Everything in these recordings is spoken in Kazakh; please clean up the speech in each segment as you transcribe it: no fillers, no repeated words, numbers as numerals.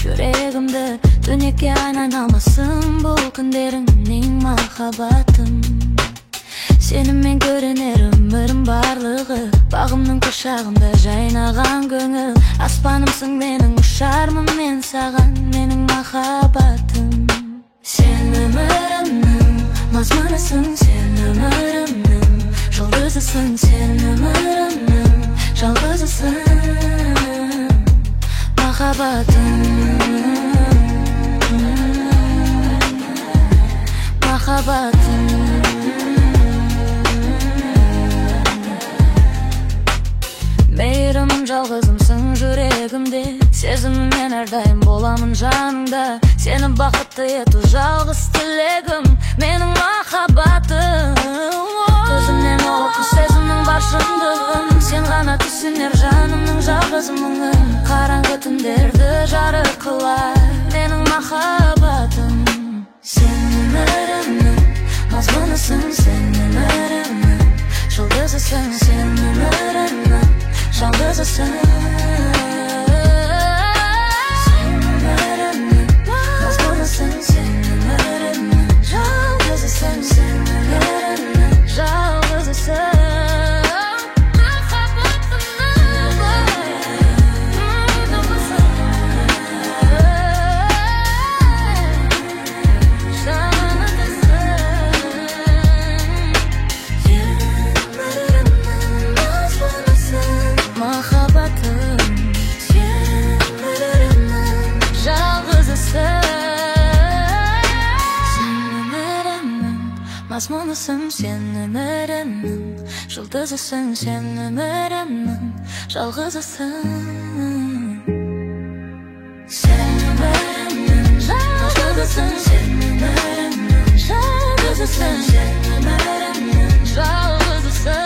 Yüreğimde dönekке aylanalmasın bu günlerimning mahabbatim. Seni men görünür ömürüm barlığı, bağımның kuşağında jaynagan göңül. Aspanımsың mening, uçarmın men sagan, mening mahabbatim. Sen ömürümnің mazmunısың, sen ömürümнің жұлдызысың, sen ömürümнің жалғызысың. Mahabbatim, mahabbatim. Meyrimim жалғызымсың жүрегімде, сезіміммен әрдайым боламын жаныңда. Сені бақытты ету жалғыз тілегім, менің махаббатым. Көзімнен оқы сезімнің бар шындығын, сен ғана түсінер жанымның жалғыз мұңын. Қараңғы түндерді жарық қылар менің махаббатым. Сен өмірімнің мазмұнысың, сен өмірімнің жұлдызысың, сен өмірімнің жалғызысың. Sen ömürümнің мазмұнысың, сен өмірімнің жалғызысың, сен өмірімнің жалғызысың. Мазмұнысың, сен өмірімнің жұлдызысың, сен өмірімнің жалғызысың. Сен өмірімнің жалғызысың, сен өмірімнің жалғызысың, сен өмірімнің жалғызысың.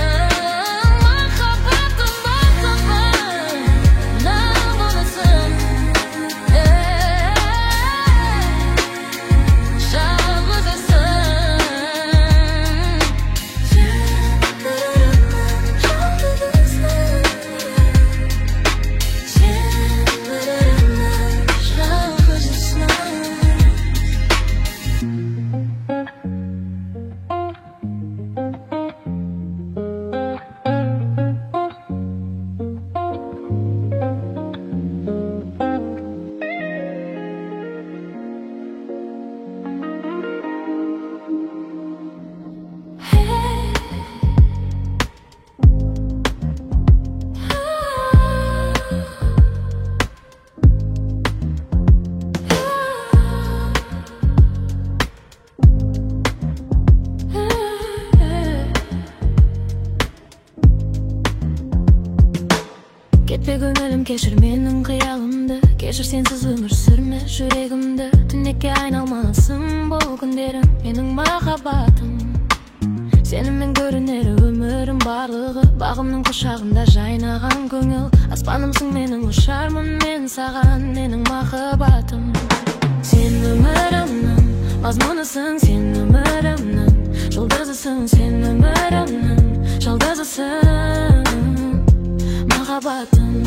Кетпе көңілім, кешір менің қиялымды, кешір сенсіз өмір сүрме жүрегімді. Түнекке айналмасын бұл күндерім, менің махаббатым. Сенімен көрінер өмірім барлығы, бағымның құшағында жайнаған көңіл. Аспанымсың менің, ұшармын мен саған, менің махаббатым. Сен өмірімнің мазмұнысың, сен өмірімнің жұлдызысың, сен өмірімнің жалғызысың. Махаббатым,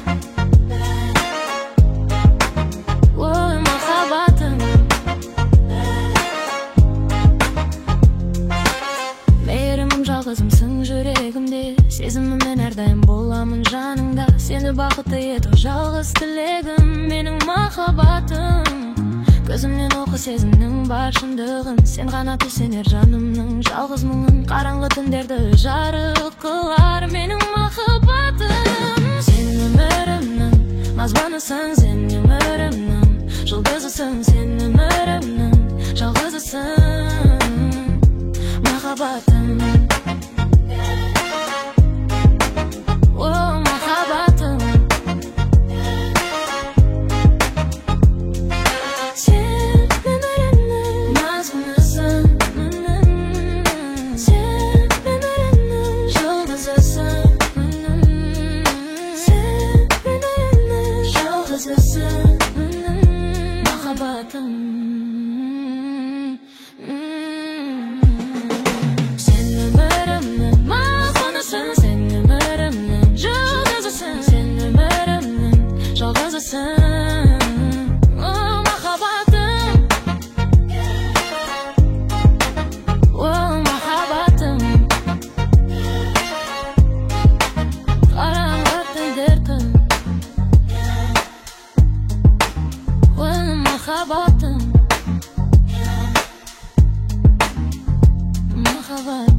ой, махаббатым. Мейірімім жалғызымсың жүрегімде, сезіміммен әрдайым боламын жаныңда. Сені бақытты ету жалғыз тілегім, менің махаббатым. Көзімнен оқы сезімнің бар шындығын, сен ғана түсінер жанымның жалғыз мұңын. Қараңғы түндерді жарық қылар менің махаббатым. Сен өмірімнің мазмұнысың, сен өмірімнің жұлдызысың, сен өмірімнің жалғызысың. Махаббатым, о, махаббатым. Сен өмірімнің мазмұнысың, сен өмірімнің жұлдызысың, сен өмірімнің жалғызысың. Махаббатым, сен өмірімнің мазмұнысың, сен өмірімнің жұлдызысың, сен өмірімнің жалғызысың. havada